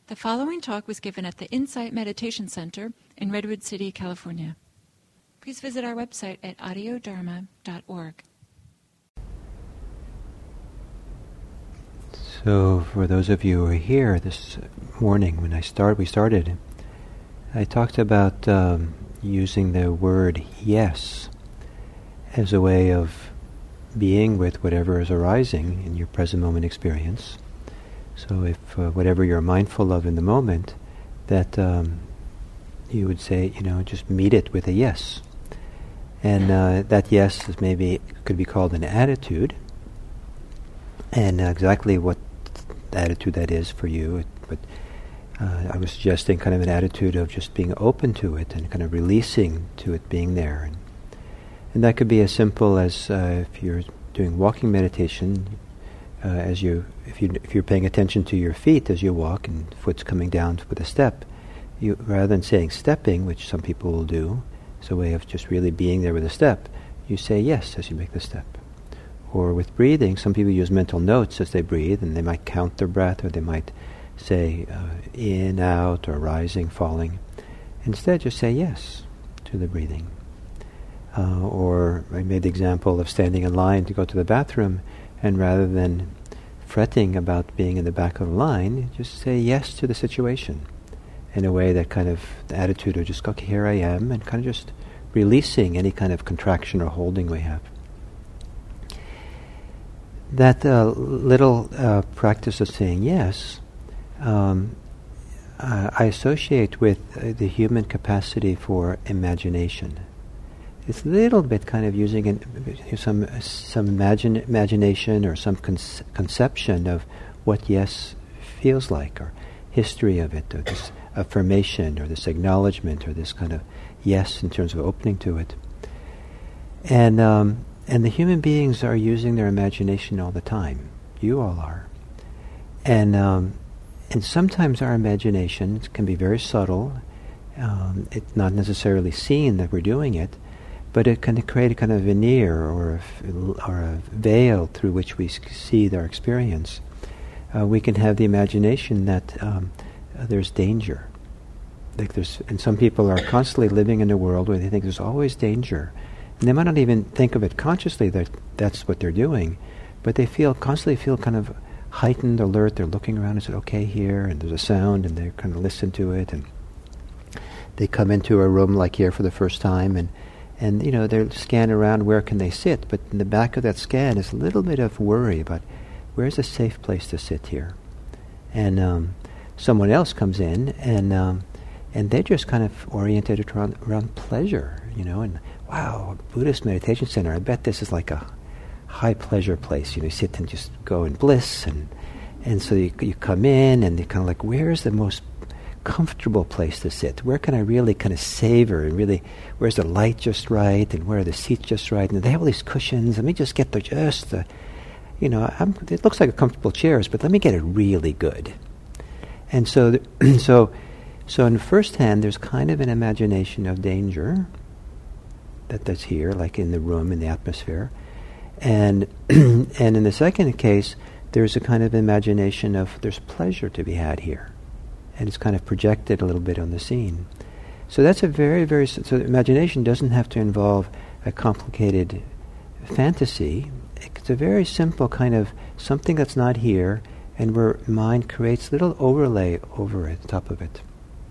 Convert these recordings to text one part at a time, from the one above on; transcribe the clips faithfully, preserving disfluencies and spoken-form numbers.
The following talk was given at the Insight Meditation Center in Redwood City, California. Please visit our website at audio dharma dot org. So, for those of you who are here this morning, when I start, we started, I talked about um, using the word yes as a way of being with whatever is arising in your present moment experience. So if uh, whatever you're mindful of in the moment, that um, you would say, you know, just meet it with a yes. And uh, that yes is maybe, could be called an attitude. And uh, exactly what attitude that is for you, it, but uh, I was suggesting kind of an attitude of just being open to it and kind of releasing to it being there. And, and that could be as simple as uh, if you're doing walking meditation, Uh, as you, if you, if you're paying attention to your feet as you walk, and foot's coming down with a step, you rather than saying stepping, which some people will do, as a way of just really being there with a step, you say yes as you make the step. Or with breathing, some people use mental notes as they breathe, and they might count their breath, or they might say uh, in, out, or rising, falling. Instead, just say yes to the breathing. Uh, or I made the example of standing in line to go to the bathroom, and rather than fretting about being in the back of the line, just say yes to the situation in a way that kind of the attitude of just, okay, here I am, and kind of just releasing any kind of contraction or holding we have. That uh, little uh, practice of saying yes, um, uh, I associate with uh, the human capacity for imagination. It's a little bit kind of using an, some some imagine, imagination or some conce- conception of what yes feels like, or history of it, or this affirmation, or this acknowledgement, or this kind of yes in terms of opening to it. And um, and the human beings are using their imagination all the time. You all are. And um, and sometimes our imagination can be very subtle. Um, it's not necessarily seen that we're doing it, but it can create a kind of veneer or a, f- or a veil through which we see their experience. Uh, we can have the imagination that um, uh, there's danger. Like there's, and some people are constantly living in a world where they think there's always danger. And they might not even think of it consciously that that's what they're doing, but they feel constantly feel kind of heightened, alert. They're looking around and say, okay, here, and there's a sound, and they kind of listen to it. And they come into a room like here for the first time, and And, you know, they're scanning around where can they sit, but in the back of that scan is a little bit of worry about where's a safe place to sit here. And um, someone else comes in, and um, and they're just kind of oriented around, around pleasure, you know, and wow, a Buddhist meditation center, I bet this is like a high pleasure place. You know, you sit and just go in bliss, and and so you, you come in, and you're kind of like, where's the most comfortable place to sit? Where can I really kind of savor, and really, where's the light just right, and where are the seats just right, and they have all these cushions, let me just get the just the, you know, I'm, it looks like a comfortable chairs, but let me get it really good. And so the, so so in the first hand there's kind of an imagination of danger that that's here, like in the room, in the atmosphere, and and in the second case there's a kind of imagination of there's pleasure to be had here. And it's kind of projected a little bit on the scene. So that's a very, very... So imagination doesn't have to involve a complicated fantasy. It's a very simple kind of something that's not here, and where mind creates a little overlay over it, top of it.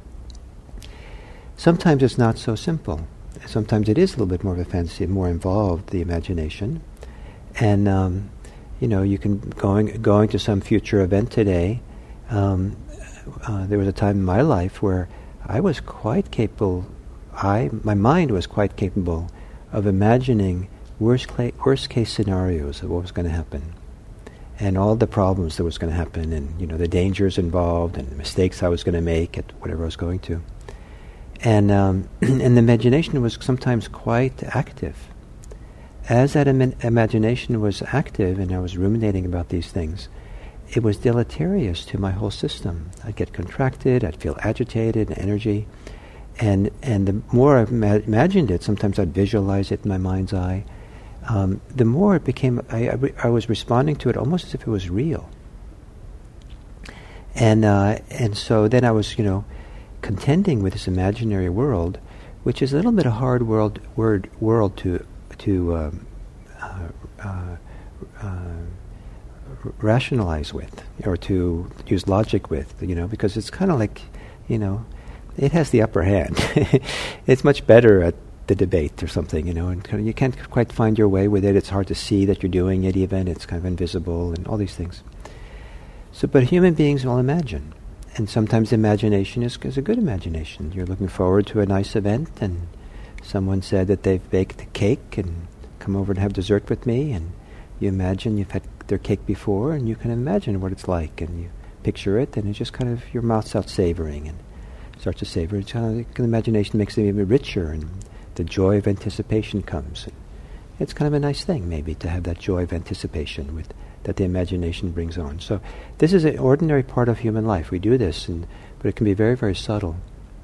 Sometimes it's not so simple. Sometimes it is a little bit more of a fantasy, more involved, the imagination. And, um, you know, you can... Going, going to some future event today... Um, Uh, there was a time in my life where I was quite capable, I my mind was quite capable of imagining worst, cla- worst case scenarios of what was going to happen, and all the problems that was going to happen, and you know the dangers involved, and the mistakes I was going to make at whatever I was going to, and um, and the imagination was sometimes quite active. As that Im- imagination was active, and I was ruminating about these things, it was deleterious to my whole system. I'd get contracted, I'd feel agitated, energy, and and the more I ma- imagined it, sometimes I'd visualize it in my mind's eye, um, the more it became, I, I, re- I was responding to it almost as if it was real. And uh, and so then I was, you know, contending with this imaginary world, which is a little bit a hard world word world to to um, uh, uh, uh, rationalize with, or to use logic with, you know, because it's kind of like, you know, it has the upper hand. It's much better at the debate or something, you know, and kind of you can't quite find your way with it. It's hard to see that you're doing it even. It's kind of invisible and all these things. So, but human beings will imagine. And sometimes imagination is, is a good imagination. You're looking forward to a nice event, and someone said that they've baked a cake and come over and have dessert with me, and you imagine you've had their cake before, and you can imagine what it's like, and you picture it, and it's just kind of, your mouth starts savoring and starts to savor. It's kind of, the imagination makes it even richer, and the joy of anticipation comes. It's kind of a nice thing, maybe, to have that joy of anticipation with that the imagination brings on. So this is an ordinary part of human life. We do this, and but it can be very, very subtle.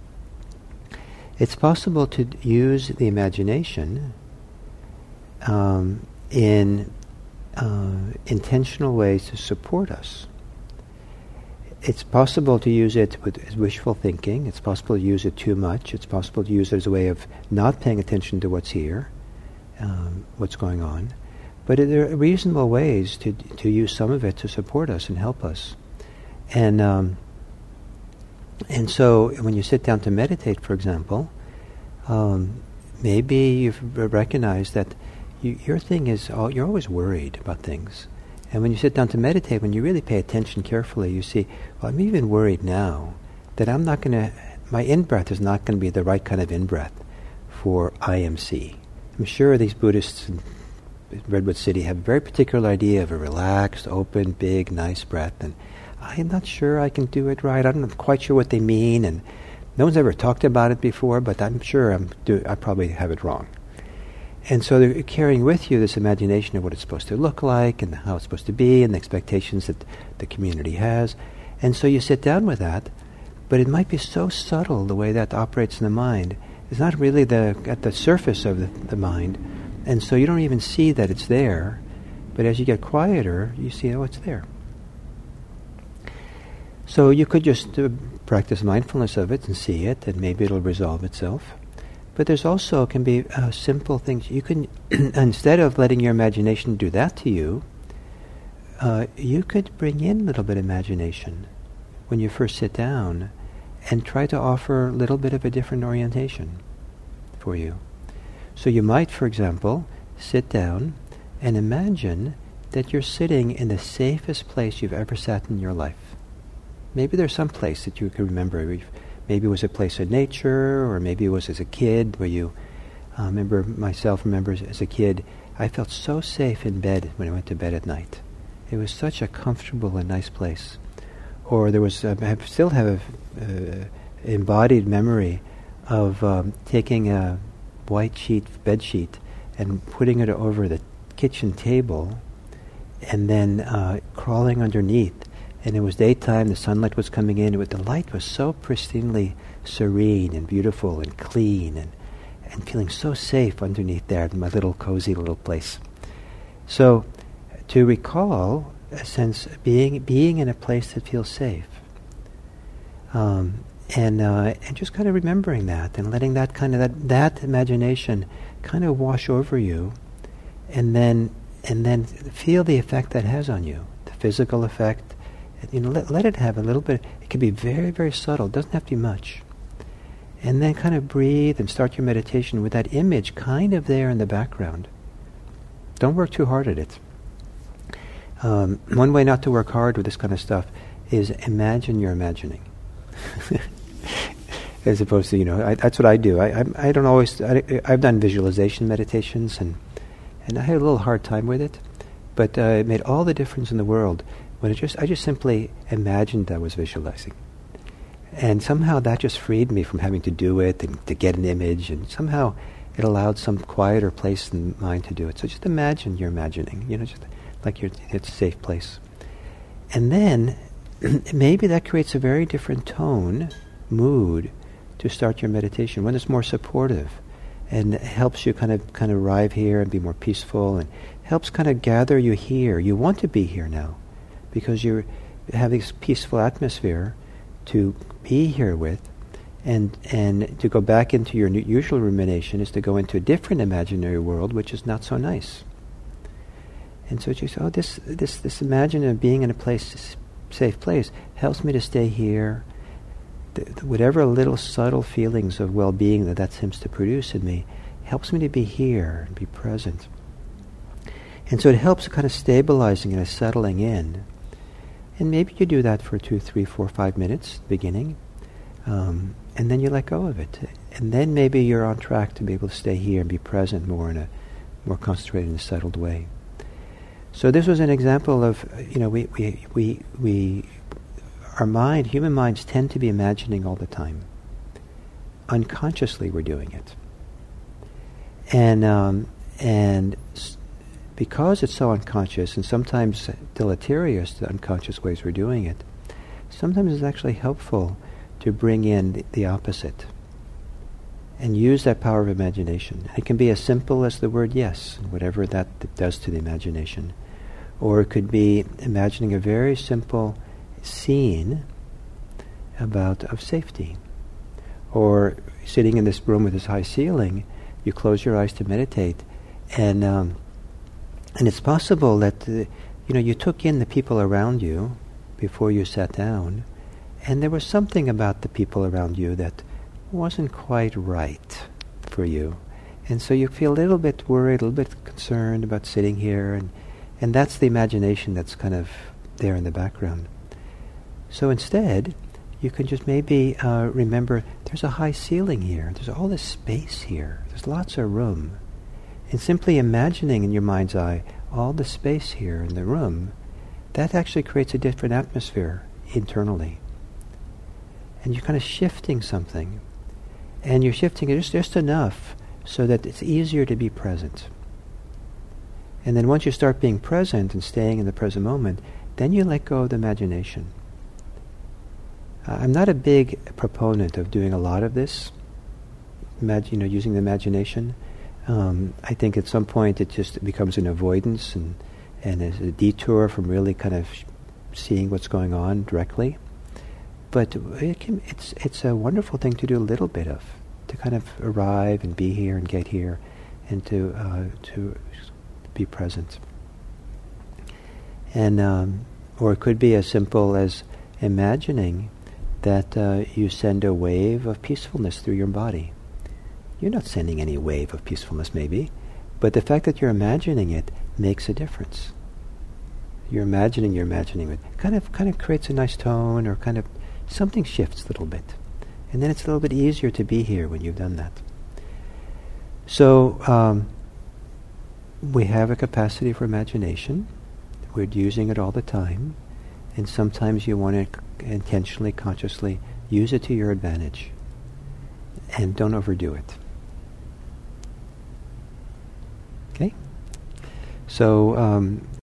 It's possible to d- use the imagination um, in uh, intentional ways to support us. It's possible to use it with wishful thinking. It's possible to use it too much. It's possible to use it as a way of not paying attention to what's here, um, what's going on. But there are reasonable ways to to use some of it to support us and help us. And um, and so when you sit down to meditate, for example, um, maybe you've recognized that you, your thing is, all, you're always worried about things. And when you sit down to meditate, when you really pay attention carefully, you see, well, I'm even worried now that I'm not going to, my in-breath is not going to be the right kind of in-breath for I M C. I'm sure these Buddhists in Redwood City have a very particular idea of a relaxed, open, big, nice breath, and I'm not sure I can do it right. I'm not quite sure what they mean, and no one's ever talked about it before, but I'm sure I'm do, I probably have it wrong. And so they're carrying with you this imagination of what it's supposed to look like and how it's supposed to be and the expectations that the community has. And so you sit down with that, but it might be so subtle the way that operates in the mind. It's not really the at the surface of the, the mind, and so you don't even see that it's there. But as you get quieter, you see, oh, it's there. So you could just uh, practice mindfulness of it and see it, and maybe it'll resolve itself. But there's also can be uh, simple things. You can, instead of letting your imagination do that to you, uh, you could bring in a little bit of imagination when you first sit down and try to offer a little bit of a different orientation for you. So you might, for example, sit down and imagine that you're sitting in the safest place you've ever sat in your life. Maybe there's some place that you can remember. Maybe it was a place of nature, or maybe it was as a kid where you, uh, remember myself, remember as a kid, I felt so safe in bed when I went to bed at night. It was such a comfortable and nice place. Or there was, uh, I still have an uh, embodied memory of um, taking a white sheet, bed sheet, and putting it over the kitchen table, and then uh, crawling underneath. And it was daytime, the sunlight was coming in, but the light was so pristinely serene and beautiful and clean, and, and feeling so safe underneath there in my little cozy little place. So to recall a sense of being being in a place that feels safe, um, and uh, and just kind of remembering that and letting that kind of that, that imagination kind of wash over you, and then and then feel the effect that has on you, the physical effect. You know, let, let it have a little bit. It can be very, very subtle. It doesn't have to be much. And then kind of breathe and start your meditation with that image kind of there in the background. Don't work too hard at it. Um, one way not to work hard with this kind of stuff is imagine you're imagining. As opposed to, you know, I, that's what I do. I, I, I don't always, I, I've done visualization meditations, and, and I had a little hard time with it. But uh, it made all the difference in the world. When it just, I just simply imagined I was visualizing. And somehow that just freed me from having to do it and to get an image, and somehow it allowed some quieter place in mind to do it. So just imagine you're imagining, you know, just like you're, it's a safe place. And then maybe that creates a very different tone, mood, to start your meditation, one that's more supportive and helps you kind of kind of arrive here and be more peaceful, and helps kind of gather you here. You want to be here now, because you're have this peaceful atmosphere to be here with, and and to go back into your usual rumination is to go into a different imaginary world, which is not so nice. And so you say, oh, this this this imagine of being in a place, safe place, helps me to stay here. The, the, whatever little subtle feelings of well-being that that seems to produce in me, helps me to be here and be present. And so it helps kind of stabilizing and settling in. And maybe you do that for two, three, four, five minutes at the beginning. Um, and then you let go of it. And then maybe you're on track to be able to stay here and be present more in a more concentrated and settled way. So this was an example of, you know, we, we, we, we our mind, human minds tend to be imagining all the time. Unconsciously we're doing it. And, um, and s- because it's so unconscious and sometimes deleterious, the unconscious ways we're doing it, sometimes it's actually helpful to bring in the, the opposite and use that power of imagination. It can be as simple as the word yes, and whatever that, that does to the imagination. Or it could be imagining a very simple scene about of safety. Or sitting in this room with this high ceiling, you close your eyes to meditate, and um, and it's possible that uh, you know you took in the people around you before you sat down, and there was something about the people around you that wasn't quite right for you, and so you feel a little bit worried, a little bit concerned about sitting here, and and that's the imagination that's kind of there in the background. So instead, you can just maybe uh, remember there's a high ceiling here, there's all this space here, there's lots of room. And simply imagining in your mind's eye all the space here in the room, that actually creates a different atmosphere internally. And you're kind of shifting something. And you're shifting it just, just enough so that it's easier to be present. And then once you start being present and staying in the present moment, then you let go of the imagination. Uh, I'm not a big proponent of doing a lot of this, imag- you know, using the imagination. Um, I think at some point it just becomes an avoidance and, and a, a detour from really kind of sh- seeing what's going on directly. But it can, it's it's a wonderful thing to do a little bit of, to kind of arrive and be here and get here, and to uh, to be present. And um, or it could be as simple as imagining that uh, you send a wave of peacefulness through your body. You're not sending any wave of peacefulness, maybe, but the fact that you're imagining it makes a difference. You're imagining, you're imagining it. Kind of, kind of creates a nice tone, or kind of something shifts a little bit, and then it's a little bit easier to be here when you've done that. So um, we have a capacity for imagination. We're using it all the time, and sometimes you want to c- intentionally, consciously use it to your advantage, and don't overdo it. Okay? So um,